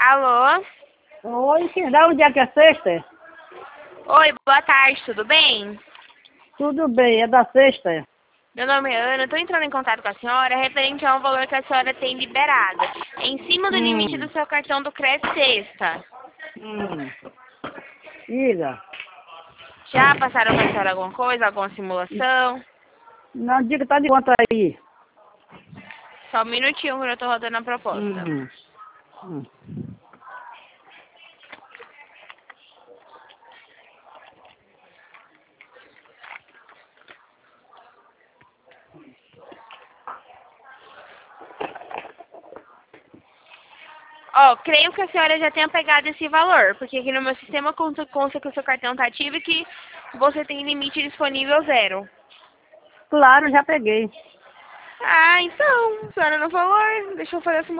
Alô? Oi, quem dá onde é que é sexta? Oi, boa tarde, tudo bem? Tudo bem, é da sexta? Meu nome é Ana, estou entrando em contato com a senhora referente a um valor que a senhora tem liberado. É em cima do limite do seu cartão do crédito sexta. Diga. Já passaram para a senhora alguma coisa, alguma simulação? Não, diga, tá de conta aí. Só um minutinho que eu estou rodando a proposta. Hum. Ó, creio que a senhora já tenha pegado esse valor, porque aqui no meu sistema consta que o seu cartão está ativo e que você tem limite disponível 0. Claro, já peguei. Ah, então, a senhora não falou, deixa eu fazer a simulação.